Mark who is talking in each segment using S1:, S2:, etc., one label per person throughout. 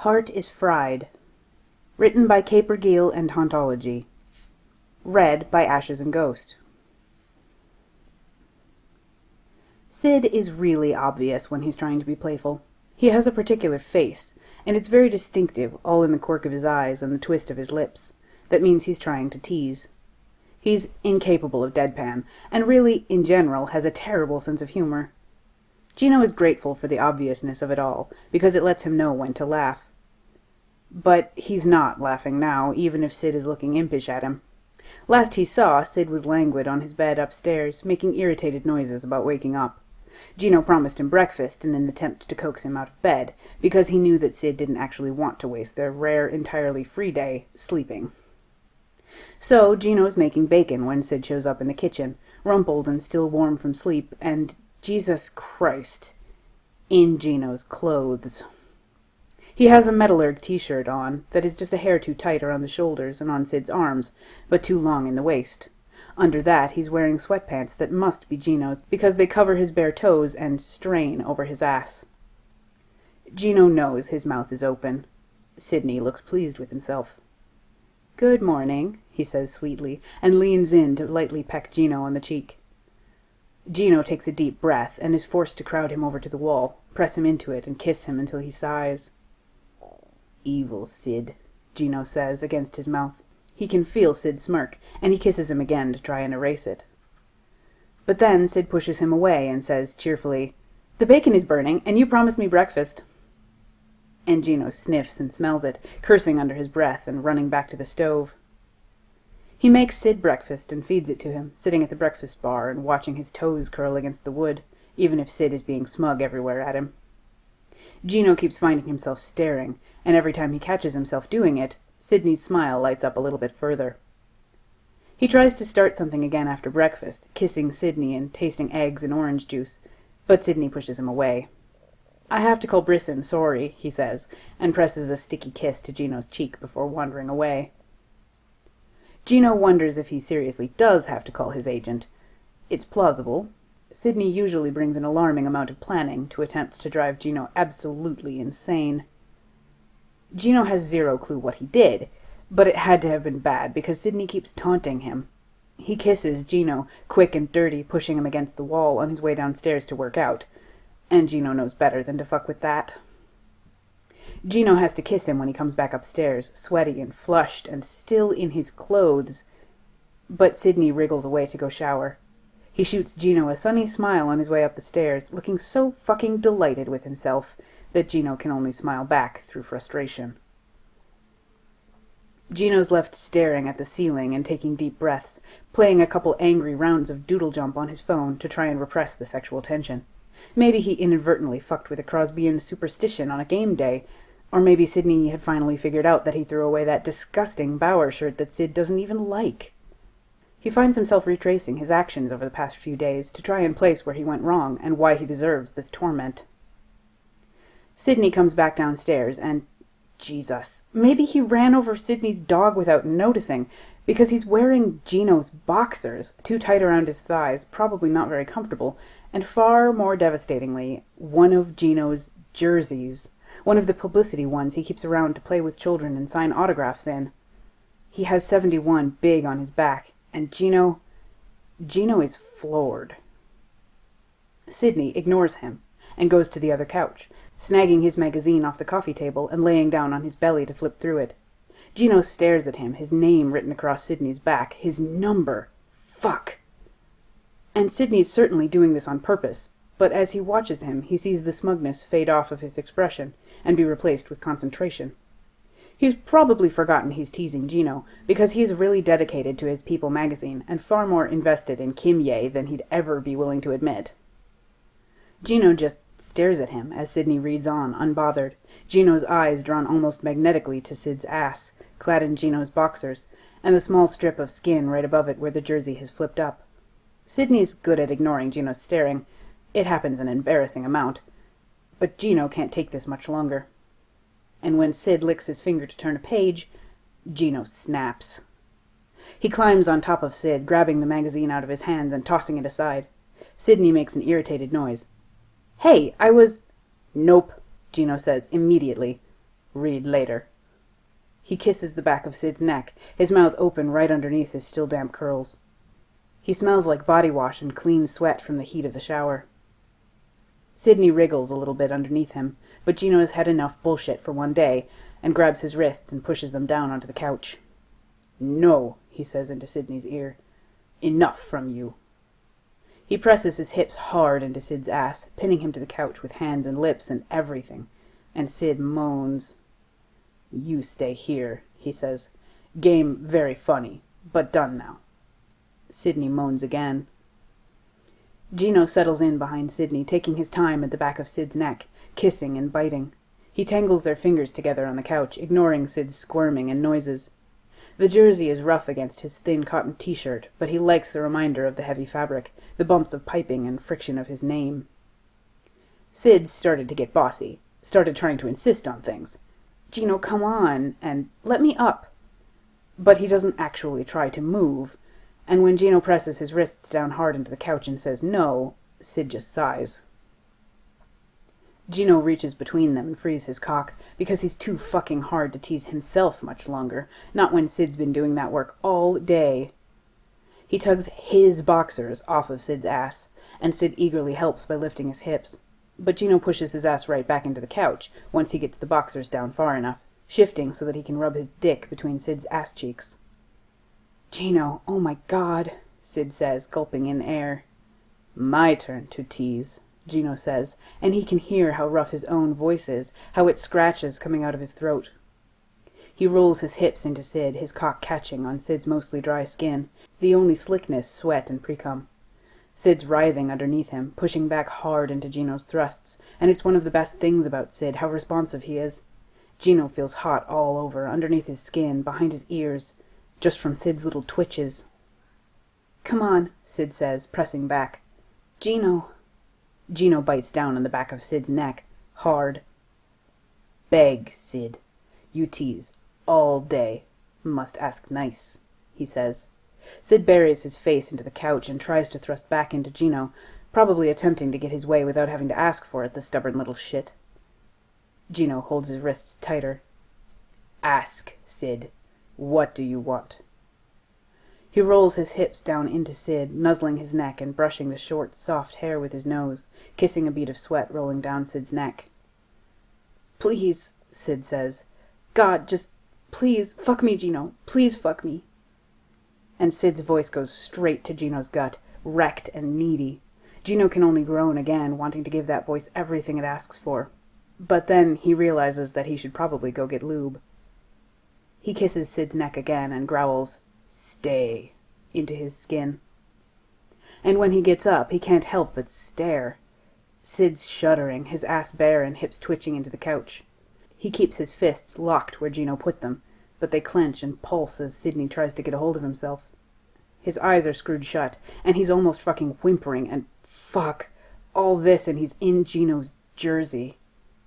S1: Heart is Fried. Written by Caper Gill and Hauntology. Read by Ashes and Ghost. Sid is really obvious when he's trying to be playful. He has a particular face, and it's very distinctive, all in the quirk of his eyes and the twist of his lips. That means he's trying to tease. He's incapable of deadpan, and really, in general, has a terrible sense of humor. Gino is grateful for the obviousness of it all, because it lets him know when to laugh. But he's not laughing now, even if Sid is looking impish at him. Last he saw, Sid was languid on his bed upstairs, making irritated noises about waking up. Gino promised him breakfast in an attempt to coax him out of bed, because he knew that Sid didn't actually want to waste their rare, entirely free day sleeping. So Gino is making bacon when Sid shows up in the kitchen, rumpled and still warm from sleep, and, Jesus Christ, in Gino's clothes. He has a Metallurg t-shirt on that is just a hair too tight around the shoulders and on Sid's arms, but too long in the waist. Under that he's wearing sweatpants that must be Gino's, because they cover his bare toes and strain over his ass. Gino knows his mouth is open. Sidney looks pleased with himself. "Good morning," he says sweetly, and leans in to lightly peck Gino on the cheek. Gino takes a deep breath and is forced to crowd him over to the wall, press him into it, and kiss him until he sighs. "Evil Sid," Gino says against his mouth. He can feel Sid smirk, and he kisses him again to try and erase it. But then Sid pushes him away and says cheerfully, "The bacon is burning, and you promised me breakfast." And Gino sniffs and smells it, cursing under his breath and running back to the stove. He makes Sid breakfast and feeds it to him, sitting at the breakfast bar and watching his toes curl against the wood, even if Sid is being smug everywhere at him. Gino keeps finding himself staring, and every time he catches himself doing it, Sidney's smile lights up a little bit further. He tries to start something again after breakfast, kissing Sidney and tasting eggs and orange juice, but Sidney pushes him away. "I have to call Brisson, sorry," he says, and presses a sticky kiss to Gino's cheek before wandering away. Gino wonders if he seriously does have to call his agent. It's plausible. Sidney usually brings an alarming amount of planning to attempts to drive Gino absolutely insane. Gino has zero clue what he did, but it had to have been bad because Sidney keeps taunting him. He kisses Gino, quick and dirty, pushing him against the wall on his way downstairs to work out, and Gino knows better than to fuck with that. Gino has to kiss him when he comes back upstairs, sweaty and flushed and still in his clothes, but Sidney wriggles away to go shower. He shoots Gino a sunny smile on his way up the stairs, looking so fucking delighted with himself that Gino can only smile back through frustration. Gino's left staring at the ceiling and taking deep breaths, playing a couple angry rounds of doodle jump on his phone to try and repress the sexual tension. Maybe he inadvertently fucked with a Crosbyan superstition on a game day, or maybe Sidney had finally figured out that he threw away that disgusting Bauer shirt that Sid doesn't even like. He finds himself retracing his actions over the past few days to try and place where he went wrong and why he deserves this torment. Sidney comes back downstairs and, Jesus, maybe he ran over Sidney's dog without noticing, because he's wearing Gino's boxers, too tight around his thighs, probably not very comfortable, and far more devastatingly, one of Gino's jerseys, one of the publicity ones he keeps around to play with children and sign autographs in. He has 71 big on his back, and Gino is floored. Sidney ignores him and goes to the other couch, snagging his magazine off the coffee table and laying down on his belly to flip through it. Gino stares at him, his name written across Sidney's back, his number. Fuck. And Sidney's certainly doing this on purpose, but as he watches him, he sees the smugness fade off of his expression and be replaced with concentration. He's probably forgotten he's teasing Gino, because he's really dedicated to his People magazine and far more invested in Kim Ye than he'd ever be willing to admit. Gino just stares at him as Sidney reads on, unbothered, Gino's eyes drawn almost magnetically to Sid's ass, clad in Gino's boxers, and the small strip of skin right above it where the jersey has flipped up. Sidney's good at ignoring Gino's staring. It happens an embarrassing amount. But Gino can't take this much longer. And when Sid licks his finger to turn a page, Gino snaps. He climbs on top of Sid, grabbing the magazine out of his hands and tossing it aside. Sidney makes an irritated noise. "Hey, I was—" "Nope," Gino says immediately. Read later. He kisses the back of Sid's neck, his mouth open right underneath his still damp curls. He smells like body wash and clean sweat from the heat of the shower. Sidney wriggles a little bit underneath him, but Gino has had enough bullshit for one day, and grabs his wrists and pushes them down onto the couch. "No," he says into Sidney's ear. "Enough from you." He presses his hips hard into Sid's ass, pinning him to the couch with hands and lips and everything, and Sid moans. "You stay here," he says. "Game very funny, but done now." Sidney moans again. Gino settles in behind Sidney, taking his time at the back of Sid's neck, kissing and biting. He tangles their fingers together on the couch, ignoring Sid's squirming and noises. The jersey is rough against his thin cotton t-shirt, but he likes the reminder of the heavy fabric, the bumps of piping and friction of his name. Sid started to get bossy, started trying to insist on things. "Gino, come on," and "let me up." But he doesn't actually try to move, and when Gino presses his wrists down hard into the couch and says no, Sid just sighs. Gino reaches between them and frees his cock, because he's too fucking hard to tease himself much longer, not when Sid's been doing that work all day. He tugs his boxers off of Sid's ass, and Sid eagerly helps by lifting his hips. But Gino pushes his ass right back into the couch, once he gets the boxers down far enough, shifting so that he can rub his dick between Sid's ass cheeks. "Gino, oh my God," Sid says, gulping in air. "My turn to tease," Gino says, and he can hear how rough his own voice is, how it scratches coming out of his throat. He rolls his hips into Sid, his cock catching on Sid's mostly dry skin, the only slickness sweat and pre-cum. Sid's writhing underneath him, pushing back hard into Gino's thrusts, and it's one of the best things about Sid, how responsive he is. Gino feels hot all over, underneath his skin, behind his ears, just from Sid's little twitches. "Come on," Sid says, pressing back. "Gino." Gino bites down on the back of Sid's neck, hard. "Beg, Sid. You tease all day. Must ask nice," he says. Sid buries his face into the couch and tries to thrust back into Gino, probably attempting to get his way without having to ask for it, the stubborn little shit. Gino holds his wrists tighter. "Ask, Sid. What do you want?" He rolls his hips down into Sid, nuzzling his neck and brushing the short, soft hair with his nose, kissing a bead of sweat rolling down Sid's neck. "Please," Sid says. "God, just please, fuck me, Gino. Please fuck me." And Sid's voice goes straight to Gino's gut, wrecked and needy. Gino can only groan again, wanting to give that voice everything it asks for. But then he realizes that he should probably go get lube. He kisses Sid's neck again and growls, "Stay," into his skin. And when he gets up, he can't help but stare. Sid's shuddering, his ass bare and hips twitching into the couch. He keeps his fists locked where Gino put them, but they clench and pulse as Sidney tries to get a hold of himself. His eyes are screwed shut, and he's almost fucking whimpering, and fuck, all this and he's in Gino's jersey.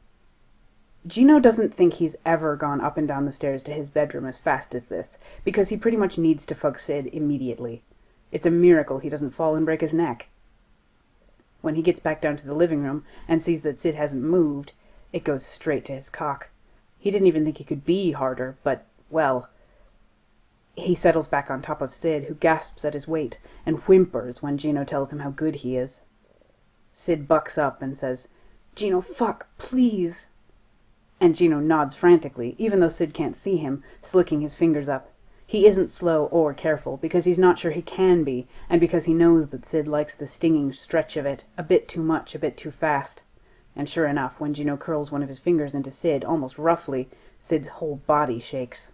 S1: Gino doesn't think he's ever gone up and down the stairs to his bedroom as fast as this, because he pretty much needs to fuck Sid immediately. It's a miracle he doesn't fall and break his neck. When he gets back down to the living room and sees that Sid hasn't moved, it goes straight to his cock. He didn't even think he could be harder, but, well... He settles back on top of Sid, who gasps at his weight and whimpers when Gino tells him how good he is. Sid bucks up and says, "Gino, fuck, please." And Gino nods frantically, even though Sid can't see him, slicking his fingers up. He isn't slow or careful, because he's not sure he can be, and because he knows that Sid likes the stinging stretch of it, a bit too much, a bit too fast. And sure enough, when Gino curls one of his fingers into Sid, almost roughly, Sid's whole body shakes.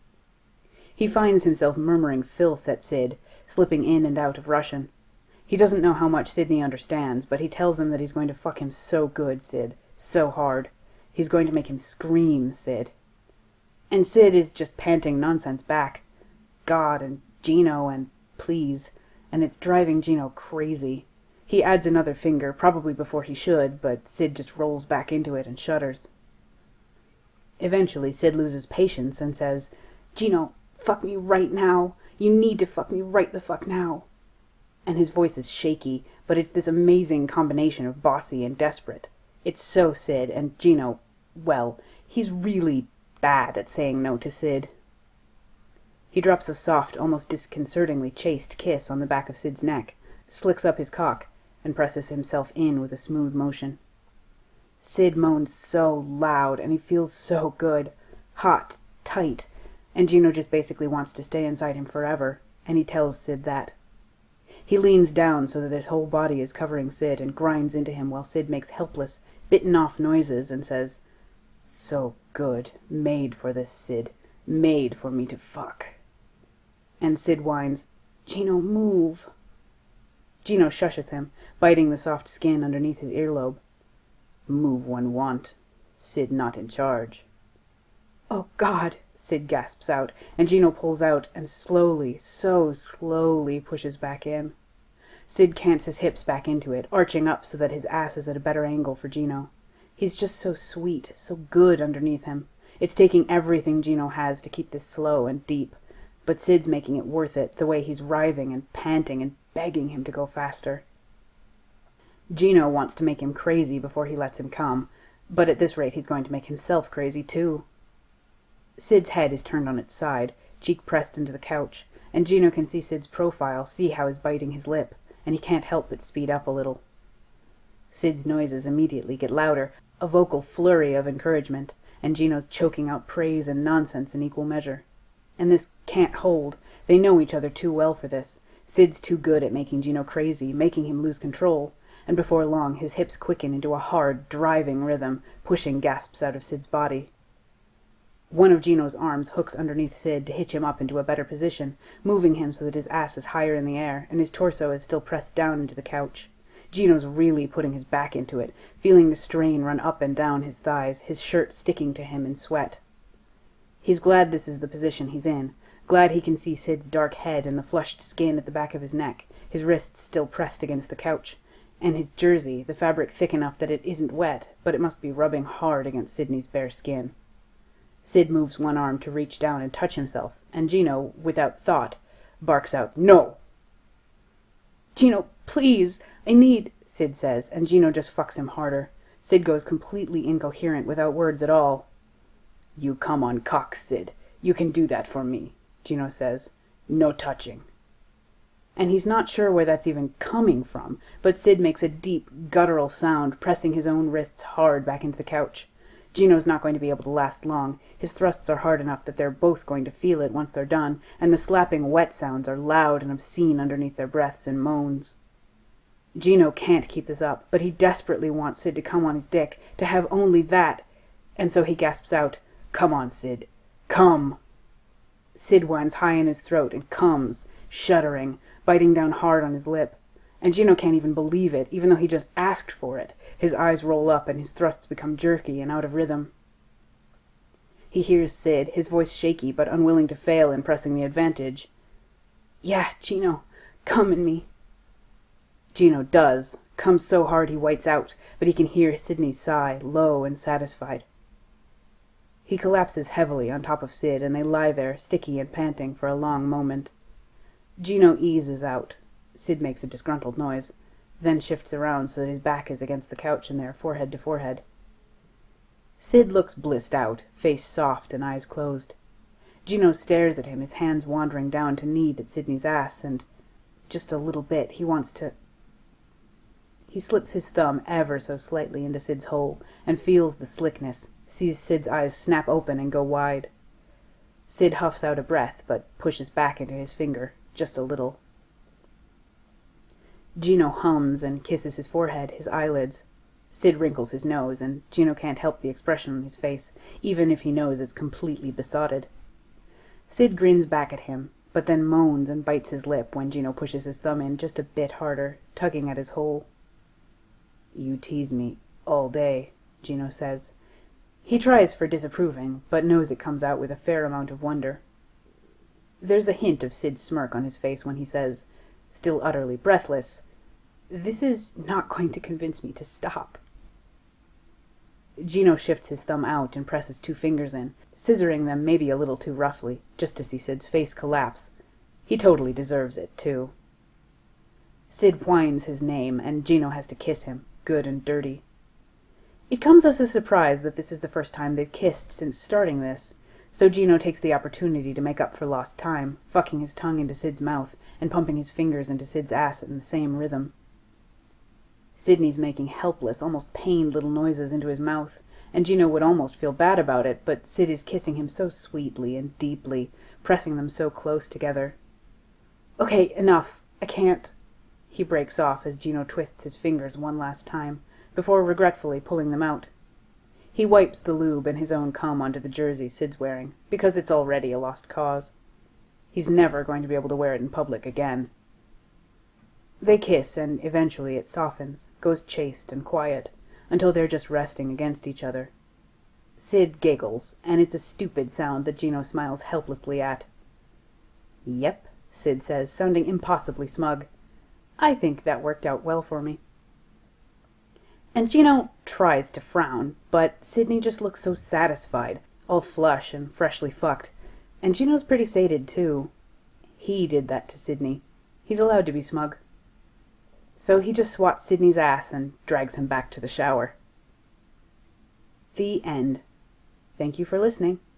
S1: He finds himself murmuring filth at Sid, slipping in and out of Russian. He doesn't know how much Sidney understands, but he tells him that he's going to fuck him so good, Sid, so hard. He's going to make him scream, Sid. And Sid is just panting nonsense back. God and Gino and please, and it's driving Gino crazy. He adds another finger, probably before he should, but Sid just rolls back into it and shudders. Eventually, Sid loses patience and says, "Gino, fuck me right now. You need to fuck me right the fuck now." And his voice is shaky, but it's this amazing combination of bossy and desperate. It's so Sid, and Gino, well, he's really bad at saying no to Sid. He drops a soft, almost disconcertingly chaste kiss on the back of Sid's neck, slicks up his cock, and presses himself in with a smooth motion. Sid moans so loud, and he feels so good, hot, tight, and Gino just basically wants to stay inside him forever, and he tells Sid that. He leans down so that his whole body is covering Sid and grinds into him while Sid makes helpless, bitten-off noises and says, "So good. Made for this, Sid. Made for me to fuck." And Sid whines, "Gino, move." Gino shushes him, biting the soft skin underneath his earlobe. "Move when want. Sid not in charge." "Oh, God," Sid gasps out, and Gino pulls out and slowly, so slowly, pushes back in. Sid cants his hips back into it, arching up so that his ass is at a better angle for Gino. He's just so sweet, so good underneath him. It's taking everything Gino has to keep this slow and deep, but Sid's making it worth it, the way he's writhing and panting and begging him to go faster. Gino wants to make him crazy before he lets him come, but at this rate he's going to make himself crazy too. Sid's head is turned on its side, cheek pressed into the couch, and Gino can see Sid's profile, see how he's biting his lip, and he can't help but speed up a little. Sid's noises immediately get louder, a vocal flurry of encouragement, and Gino's choking out praise and nonsense in equal measure. And this can't hold. They know each other too well for this. Sid's too good at making Gino crazy, making him lose control, and before long his hips quicken into a hard, driving rhythm, pushing gasps out of Sid's body. One of Gino's arms hooks underneath Sid to hitch him up into a better position, moving him so that his ass is higher in the air, and his torso is still pressed down into the couch. Gino's really putting his back into it, feeling the strain run up and down his thighs, his shirt sticking to him in sweat. He's glad this is the position he's in, glad he can see Sid's dark head and the flushed skin at the back of his neck, his wrists still pressed against the couch, and his jersey, the fabric thick enough that it isn't wet, but it must be rubbing hard against Sidney's bare skin. Sid moves one arm to reach down and touch himself, and Gino, without thought, barks out, "No!" "Gino, please, I need," Sid says, and Gino just fucks him harder. Sid goes completely incoherent without words at all. "You come on cock, Sid. You can do that for me," Gino says. "No touching." And he's not sure where that's even coming from, but Sid makes a deep, guttural sound, pressing his own wrists hard back into the couch. Gino's not going to be able to last long. His thrusts are hard enough that they're both going to feel it once they're done, and the slapping wet sounds are loud and obscene underneath their breaths and moans. Gino can't keep this up, but he desperately wants Sid to come on his dick, to have only that, and so he gasps out, "Come on, Sid. Come!" Sid whines high in his throat and comes, shuddering, biting down hard on his lip. And Gino can't even believe it, even though he just asked for it. His eyes roll up and his thrusts become jerky and out of rhythm. He hears Sid, his voice shaky but unwilling to fail in pressing the advantage. "Yeah, Gino, come in me." Gino does, comes so hard he whites out, but he can hear Sidney's sigh, low and satisfied. He collapses heavily on top of Sid, and they lie there, sticky and panting, for a long moment. Gino eases out. Sid makes a disgruntled noise, then shifts around so that his back is against the couch and they're forehead to forehead. Sid looks blissed out, face soft and eyes closed. Gino stares at him, his hands wandering down to knead at Sidney's ass, and just a little bit he wants to... He slips his thumb ever so slightly into Sid's hole and feels the slickness, sees Sid's eyes snap open and go wide. Sid huffs out a breath, but pushes back into his finger, just a little. Gino hums and kisses his forehead, his eyelids. Sid wrinkles his nose, and Gino can't help the expression on his face, even if he knows it's completely besotted. Sid grins back at him, but then moans and bites his lip when Gino pushes his thumb in just a bit harder, tugging at his hole. "You tease me all day," Gino says. He tries for disapproving, but knows it comes out with a fair amount of wonder. There's a hint of Sid's smirk on his face when he says, still utterly breathless, "This is not going to convince me to stop." Gino shifts his thumb out and presses 2 fingers in, scissoring them maybe a little too roughly, just to see Sid's face collapse. He totally deserves it, too. Sid whines his name, and Gino has to kiss him, good and dirty. It comes as a surprise that this is the first time they've kissed since starting this, so Gino takes the opportunity to make up for lost time, fucking his tongue into Sid's mouth and pumping his fingers into Sid's ass in the same rhythm. Sidney's making helpless, almost pained little noises into his mouth, and Gino would almost feel bad about it, but Sid is kissing him so sweetly and deeply, pressing them so close together. "Okay, enough. I can't." He breaks off as Gino twists his fingers one last time, before regretfully pulling them out. He wipes the lube and his own cum onto the jersey Sid's wearing, because it's already a lost cause. He's never going to be able to wear it in public again. They kiss, and eventually it softens, goes chaste and quiet, until they're just resting against each other. Sid giggles, and it's a stupid sound that Gino smiles helplessly at. "Yep," Sid says, sounding impossibly smug. "I think that worked out well for me." And Gino tries to frown, but Sidney just looks so satisfied, all flush and freshly fucked. And Gino's pretty sated, too. He did that to Sidney. He's allowed to be smug. So he just swats Sidney's ass and drags him back to the shower. The end. Thank you for listening.